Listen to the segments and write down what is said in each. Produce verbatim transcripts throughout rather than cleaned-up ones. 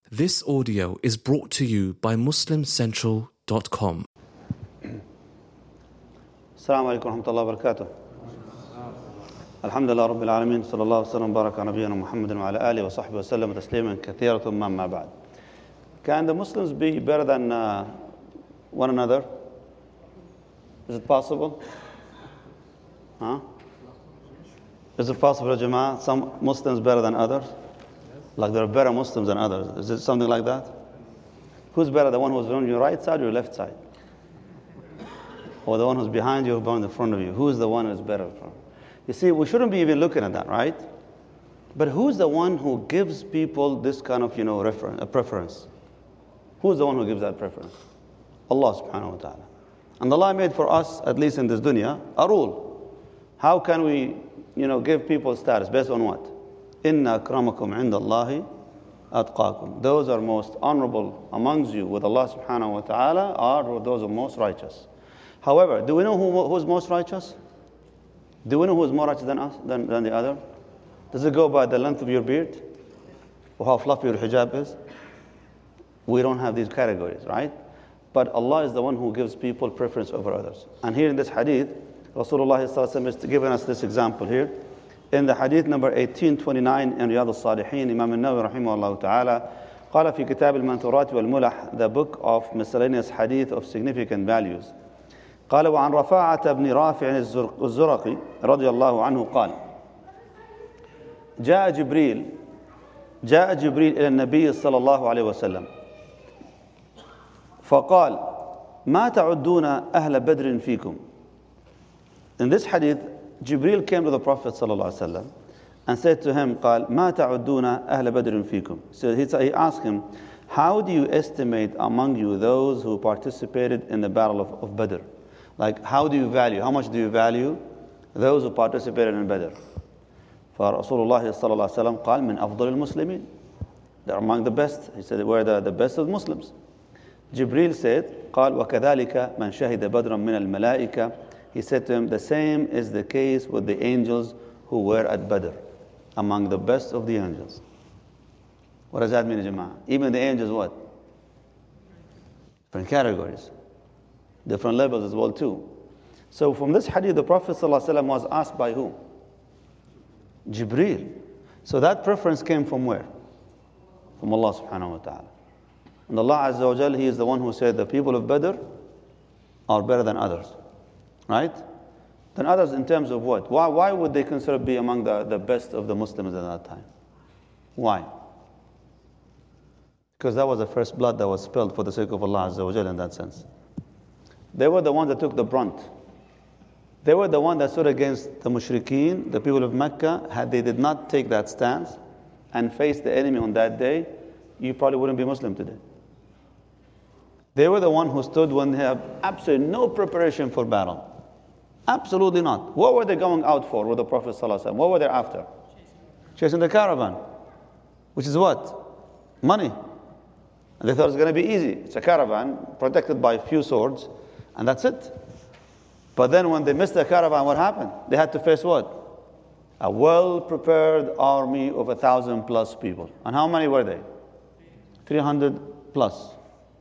This audio is brought to you by muslim central dot com. السلام عليكم ورحمة الله وبركاته. الحمد لله رب العالمين، صلى الله وسلم وبارك على نبينا محمد وعلى آله وصحبه وسلم تسليما كثيرا ثم أما بعد. Can the Muslims be better than uh, one another? Is it possible? Huh? Is it possible, Jama'ah, some Muslims better than others? Like there are better Muslims than others. Is it something like that? Who's better, the one who's on your right side or your left side? Or the one who's behind you or behind the front of you? Who's the one who's better? You see, we shouldn't be even looking at that, right? But who's the one who gives people this kind of, you know, refer- a preference? Who's the one who gives that preference? Allah subhanahu wa ta'ala. And Allah made for us, at least in this dunya, a rule. How can we, you know, give people status? Based on what? Inna akramakum inda Allahi atqakum. Those are most honorable amongst you with Allah subhanahu wa ta'ala are those who are most righteous. However, do we know who, who's most righteous? Do we know who is more righteous than us, than, than the other? Does it go by the length of your beard? Or how fluffy your hijab is? We don't have these categories, right? But Allah is the one who gives people preference over others. And here in this hadith, Rasulullah is giving us this example here. In the hadith number eighteen twenty-nine in Riyadh al-Salihin, Imam al-Nawawi rahimahullah ta'ala, قال في كتاب المنثورات والملح, the book of miscellaneous hadith of significant values. قال وعن رفاعة بن رافع الزرقي رضي الله عنه قال جاء جبريل جاء جبريل إلى النبي صلى الله عليه وسلم فقال ما تعدون أهل بدر فيكم. In this hadith, Jibreel came to the Prophet صلى الله عليه وسلم and said to him, قال ما تعدون أهل بدر فيكم. So he, he asked him, how do you estimate among you those who participated in the battle of, of Badr? Like, how do you value, how much do you value those who participated in Badr? فَرَسُولُ اللَّهِ صَلَّى اللَّهُ عَلَيْهِ وسلم قال من أفضل المسلمين. They're among the best. He said, we're the, the best of Muslims. Jibreel said, قال وكذلك من شهد بدرا من الملائكة. He said to him, the same is the case with the angels who were at Badr, among the best of the angels. What does that mean, Jama'ah? Even the angels, what? Different categories, different levels as well too. So from this hadith, the Prophet ﷺ was asked by who? Jibreel. So that preference came from where? From Allah subhanahu wa ta'ala. And Allah Azza wa Jal, He is the one who said the people of Badr are better than others. Right? Than others in terms of what? Why, why would they consider be among the, the best of the Muslims at that time? Why? Because that was the first blood that was spilled for the sake of Allah Azza wa Jal in that sense. They were the ones that took the brunt. They were the ones that stood against the mushrikeen, the people of Mecca. Had they did not take that stance and face the enemy on that day, you probably wouldn't be Muslim today. They were the one who stood when they had absolutely no preparation for battle. Absolutely not. What were they going out for with the Prophet ﷺ? What were they after? Chasing the caravan. Which is what? Money. And they thought it was going to be easy. It's a caravan protected by a few swords, and that's it. But then when they missed the caravan, what happened? They had to face what? A well-prepared army of a thousand plus people. And how many were they? three hundred plus.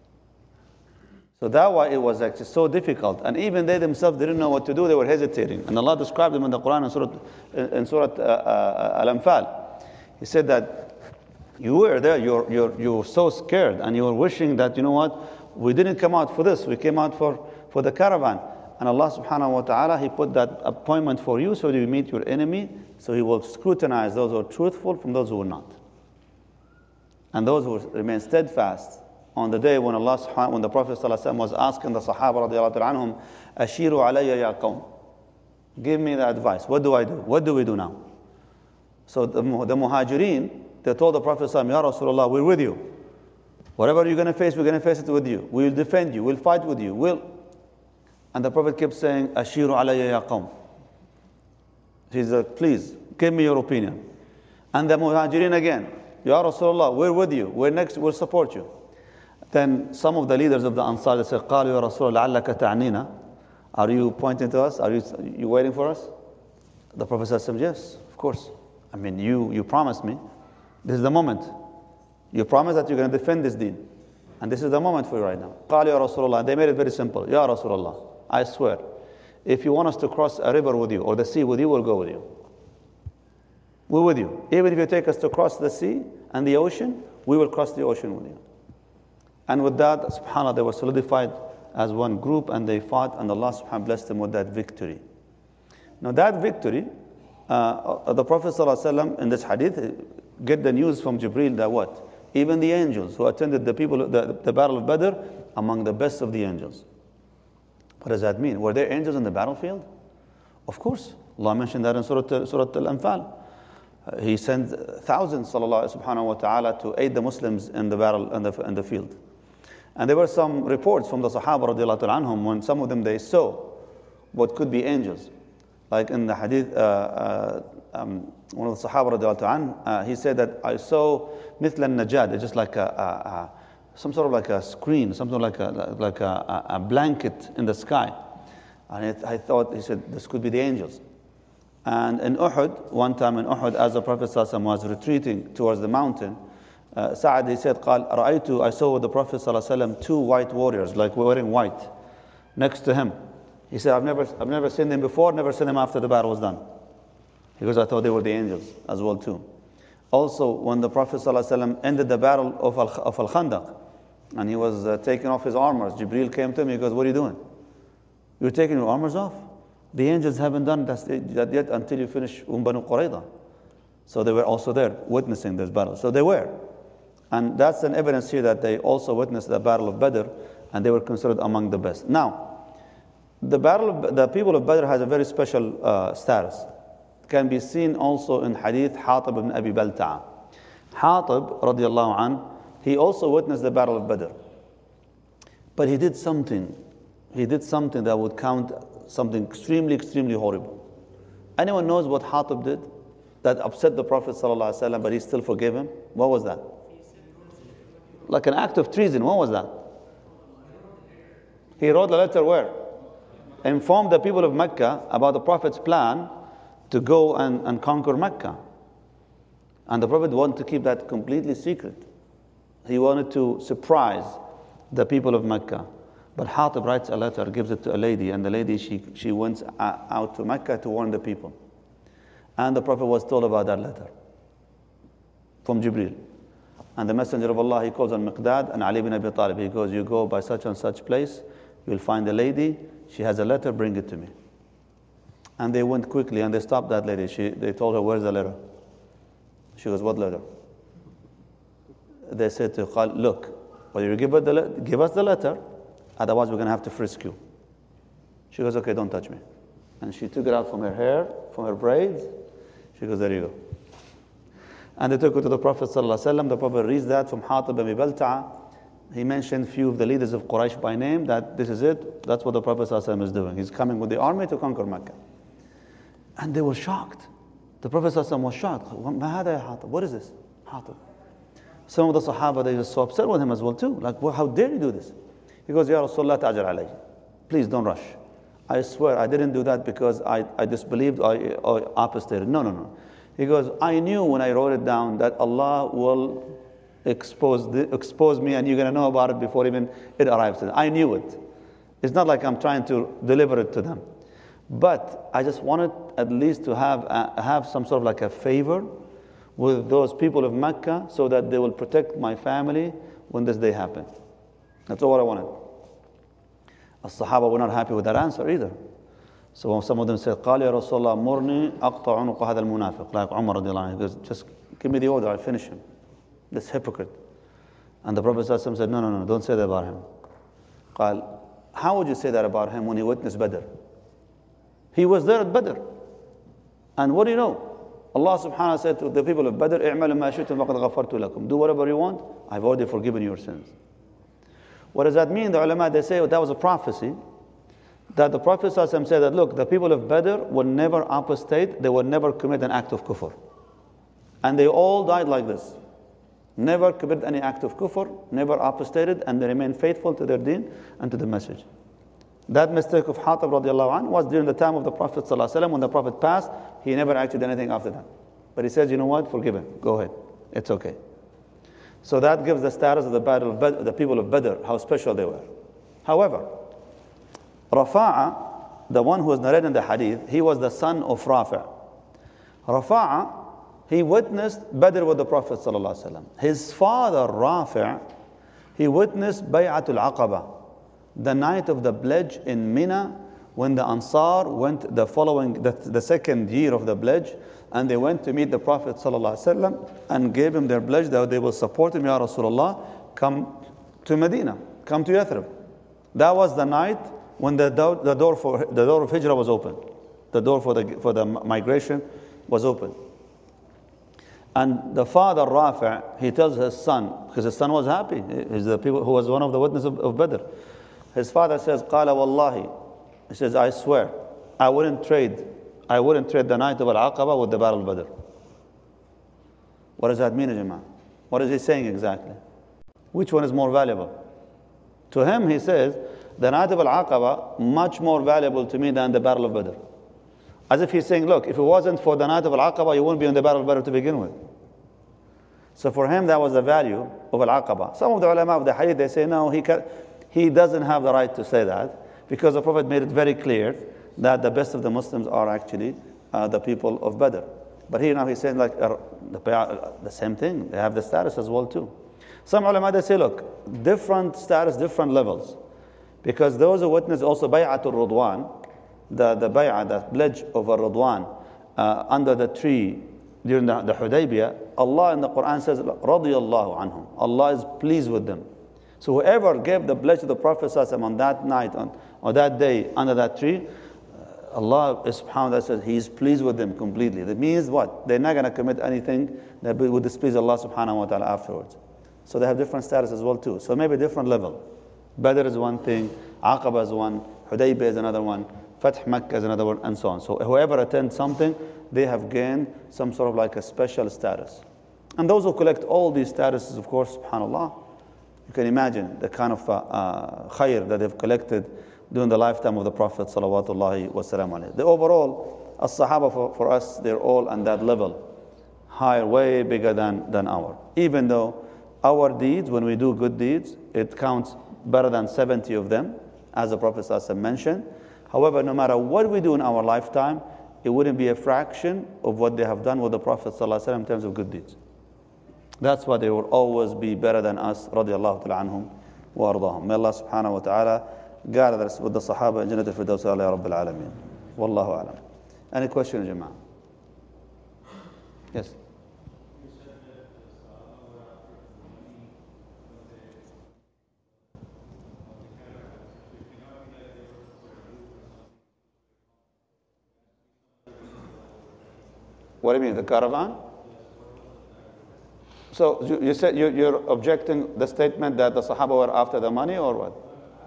So that's why it was actually so difficult. And even they themselves didn't know what to do. They were hesitating. And Allah described them in the Quran in Surah, in Surah uh, uh, Al-Anfal. He said that you were there, you're, you're, you were so scared, and you were wishing that, you know what, we didn't come out for this, we came out for, for the caravan. And Allah subhanahu wa ta'ala, He put that appointment for you so you meet your enemy, so He will scrutinize those who are truthful from those who are not. And those who remain steadfast on the day when Allah subhanahu, when the Prophet ﷺ was asking the Sahaba radiallahu anhum, Ashiru alayya ya qawm. Give me the advice. What do I do? What do we do now? So the, the Muhajirin, they told the Prophet ﷺ, Ya Rasulullah, we're with you. Whatever you're going to face, we're going to face it with you. We'll defend you. We'll fight with you. We'll... And the Prophet kept saying, Ashiru alayya ya qawm. He said, please, give me your opinion. And the Muhajirin again, Ya Rasulullah, we're with you. We're next, we'll support you. Then some of the leaders of the Ansar, they said, قالوا يا رسول الله لعلك تعنينا. Are you pointing to us? Are you, you waiting for us? The Prophet said, yes, of course. I mean, you, you promised me. This is the moment. You promise that you're going to defend this deen. And this is the moment for you right now. قال يا رسول الله. They made it very simple. Ya Rasulullah, I swear, if you want us to cross a river with you or the sea with you, we'll go with you. We're with you. Even if you take us to cross the sea and the ocean, we will cross the ocean with you. And with that, subhanAllah, they were solidified as one group and they fought, and Allah subhanahu wa ta'ala blessed them with that victory. Now that victory, uh, the Prophet ﷺ in this hadith get the news from Jibreel that what? Even the angels who attended the people, the, the battle of Badr, among the best of the angels. What does that mean? Were there angels in the battlefield? Of course. Allah mentioned that in Surah, Surah Al-Anfal. Uh, he sent thousands, subhanahu wa ta'ala, to aid the Muslims in the battle, in the, in the field. And there were some reports from the Sahaba radiallahu anhum when some of them they saw what could be angels. Like in the hadith, uh, uh, um, one of the Sahaba radiallahu anhu, uh, he said that I saw مثل النجاد, just like a, a, a, some sort of like a screen, something like a, like a, a blanket in the sky. And it, I thought, he said, this could be the angels. And in Uhud, one time in Uhud, as the Prophet ﷺ was retreating towards the mountain, uh, Sa'ad, he said, قال, رأيت, I saw with the Prophet ﷺ two white warriors, like wearing white, next to him. He said, I've never, I've never seen them before, never seen them after the battle was done. Because I thought they were the angels as well too. Also, when the Prophet ﷺ ended the battle of Al- of Al-Khandaq, and he was uh, taking off his armors, Jibreel came to him, he goes, what are you doing? You're taking your armors off? The angels haven't done that yet until you finish Banu Qurayza. So they were also there witnessing this battle. So they were. And that's an evidence here that they also witnessed the battle of Badr, and they were considered among the best. Now, the battle of, the people of Badr has a very special uh, status. It can be seen also in hadith Hatib ibn Abi Balta'a. Hatib, radiallahu an, he also witnessed the battle of Badr. But he did something. He did something that would count something extremely, extremely horrible. Anyone knows what Hatib did that upset the Prophet ﷺ, but he still forgave him? What was that? Like an act of treason. What was that? He wrote a letter where? Informed the people of Mecca about the Prophet's plan to go and, and conquer Mecca. And the Prophet wanted to keep that completely secret. He wanted to surprise the people of Mecca. But Hatib writes a letter, gives it to a lady, and the lady, she, she went out to Mecca to warn the people. And the Prophet was told about that letter from Jibreel. And the Messenger of Allah, he calls on Miqdad and Ali bin Abi Talib. He goes, you go by such and such place, you'll find a lady, she has a letter, bring it to me. And they went quickly and they stopped that lady. She, they told her, where's the letter? She goes, what letter? They said to her, look, well, you give us, the, give us the letter, otherwise we're going to have to frisk you. She goes, okay, don't touch me. And she took it out from her hair, from her braids. She goes, there you go. And they took her to the Prophet ﷺ. The Prophet reads that from Hatib ibn Balta'a. He mentioned few of the leaders of Quraysh by name, that this is it. That's what the Prophet ﷺ is doing. He's coming with the army to conquer Mecca. And they were shocked. The Prophet ﷺ was shocked. What is this? Hatib. Some of the Sahaba, they were so upset with him as well too. Like, well, how dare you do this? He goes, Ya Rasulullah, ta'ajal alayhi. Please don't rush. I swear I didn't do that because I, I disbelieved or, or apostated. No, no, no. He goes, I knew when I wrote it down that Allah will expose, the, expose me and you're going to know about it before even it arrives to them. I knew it. It's not like I'm trying to deliver it to them. But I just wanted at least to have, uh, have some sort of like a favor with those people of Mecca so that they will protect my family when this day happens. That's all I wanted. As-Sahaba were not happy with that answer either. So some of them said, قال يا رسول الله مرني أقطع عنق هذا المنافق. Like Umar radiallahu anhu, he goes, just give me the order, I'll finish him. This hypocrite. And the Prophet ﷺ said, no, no, no, don't say that about him. قال, how would you say that about him when he witnessed Badr? He was there at Badr. And what do you know? Allah subhanahu wa ta'ala said to the people of Badr, اعملوا ما شئتم فقد غفرت لكم. Do whatever you want, I've already forgiven your sins. What does that mean? The ulama, they say that was a prophecy. That the Prophet ﷺ said that, look, the people of Badr will never apostate, they will never commit an act of kufr. And they all died like this. Never committed any act of kufr, never apostated, and they remained faithful to their deen and to the message. That mistake of Hatib radiallahu anhu was during the time of the Prophet ﷺ. When the Prophet passed, he never actually did anything after that. But he says, you know what, forgive him, go ahead, it's okay. So that gives the status of the battle of Badr, the people of Badr, how special they were. However, Rafa'a, the one who was narrating the hadith, he was the son of Rafi'. Rafa'a, he witnessed Badr with the Prophet ﷺ. His father, Rafi', he witnessed Bay'atul Aqaba, the night of the pledge in Mina, when the Ansar went the following, the, the second year of the pledge, and they went to meet the Prophet ﷺ and gave him their pledge that they will support him, Ya Rasulullah, come to Medina, come to Yathrib. That was the night when the door, the door for the door of Hijrah was open. The door for the for the migration was open. And the father, Rafi', he tells his son, because his son was happy. He's the people who was one of the witnesses of, of Badr. His father says, "Qala wallahi." He says, "I swear, I wouldn't trade, I wouldn't trade the night of Al-Aqaba with the battle of Badr." What does that mean, Jama'ah? What is he saying exactly? Which one is more valuable? To him, he says, the night of Al-Aqaba, much more valuable to me than the battle of Badr. As if he's saying, look, if it wasn't for the night of Al-Aqaba, you wouldn't be in the battle of Badr to begin with. So for him, that was the value of Al-Aqaba. Some of the ulama of the hadith, they say, no, he, can, he doesn't have the right to say that, because the Prophet made it very clear that the best of the Muslims are actually uh, the people of Badr. But here now he's saying like uh, the, uh, the same thing. They have the status as well too. Some ulama, they say, look, different status, different levels. Because those who witness also Bay'atul Ridwan, the, the bay'ah, the pledge of Ridwan, uh, under the tree during the, the Hudaybiyah, Allah in the Quran says, radiyallahu anhum. Allah is pleased with them. So whoever gave the pledge to the Prophet on that night, on, or that day, under that tree, Allah subhanahu wa ta'ala says He is pleased with them completely. That means what? They're not going to commit anything that would displease Allah subhanahu wa ta'ala afterwards. So they have different status as well too. So maybe different level. Badr is one thing, Aqaba is one, Hudaybiyah is another one, Fath Makkah is another one, and so on. So whoever attends something, they have gained some sort of like a special status. And those who collect all these statuses, of course, subhanAllah, you can imagine the kind of uh, uh, khair that they've collected during the lifetime of the Prophet salawatullahi wasalam alayhi. The overall, as-Sahaba for, for us, they're all on that level, higher, way bigger than, than our. Even though our deeds, when we do good deeds, it counts better than seventy of them, as the Prophet ﷺ mentioned. However, no matter what we do in our lifetime, it wouldn't be a fraction of what they have done with the Prophet ﷺ in terms of good deeds. That's why they will always be better than us, radiallahu ta'ala anhum wa ardahum. May Allah subhanahu wa ta'ala guide us with the Sahaba in Jannat al-Firdaus ya Rabbil Alameen. Wallahu alam. Any question, Jama'ah? Yes. What do you mean, the caravan? So you, you said you, you're objecting the statement that the Sahaba were after the money, or what?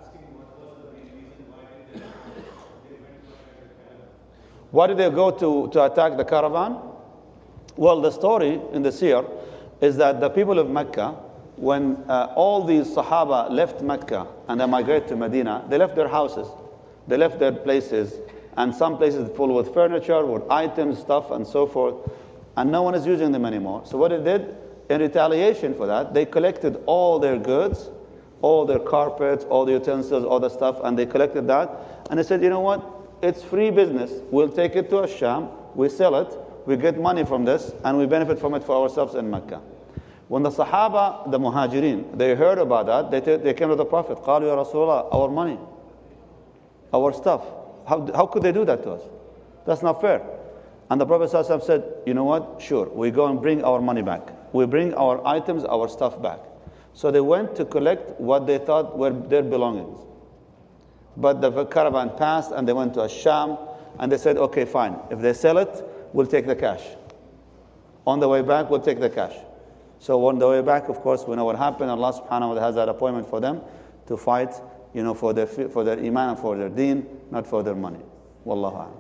Why did they go to, to attack the caravan? Well, the story in the seer is that the people of Mecca, when uh, all these Sahaba left Mecca and they migrated to Medina, they left their houses, they left their places, and some places full with furniture, with items, stuff, and so forth, and no one is using them anymore. So what they did, in retaliation for that, they collected all their goods, all their carpets, all the utensils, all the stuff, and they collected that, and they said, you know what, it's free business. We'll take it to Asham, we sell it, we get money from this, and we benefit from it for ourselves in Mecca. When the Sahaba, the Muhajirin, they heard about that, they, they came to the Prophet, قالوا يا رسول الله, our money, our stuff. How, how could they do that to us? That's not fair. And the Prophet ﷺ said, you know what, sure, we go and bring our money back. We bring our items, our stuff back. So they went to collect what they thought were their belongings. But the caravan passed and they went to Asham and they said, okay, fine. If they sell it, we'll take the cash. On the way back, we'll take the cash. So on the way back, of course, we know what happened. Allah subhanahu wa ta'ala has that appointment for them to fight, you know, for their, for their iman and for their deen, not for their money. Wallahu a'lam.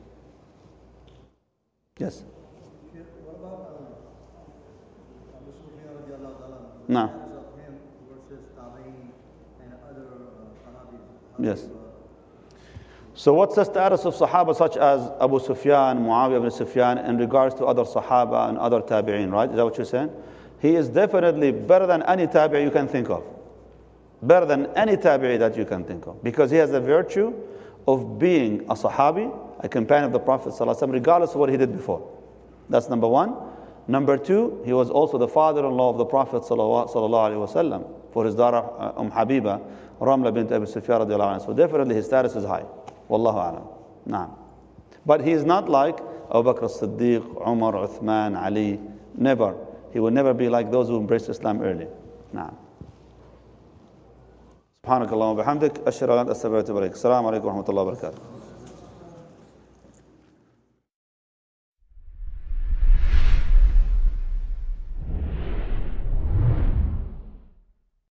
Yes? What about um, Abu Sufyan radiallahu ta'ala? No. Of him versus Tabi'in and other uh, Sahabis? Yes. So what's the status of Sahaba such as Abu Sufyan, Muawiyah ibn Sufyan in regards to other Sahaba and other Tabi'in, right? Is that what you're saying? he is definitely better than any tabi'i you can think of. Better than any tabi'i that you can think of. Because he has the virtue of being a sahabi, a companion of the Prophet ﷺ, regardless of what he did before. That's number one. Number two, he was also the father-in-law of the Prophet ﷺ for his daughter Umm Habiba, Ramla bint Abi Sufyan radiallahu anha. So definitely his status is high. Wallahu a'lam. Naam. But he is not like Abu Bakr as-Siddiq, Umar, Uthman, Ali. Never. He will never be like those who embraced Islam early. Naam. سبحانك اللهم وبحمدك أشهد أن لا إله إلا أنت أستغفرك وأتوب إليك. السلام عليكم ورحمة الله وبركاته.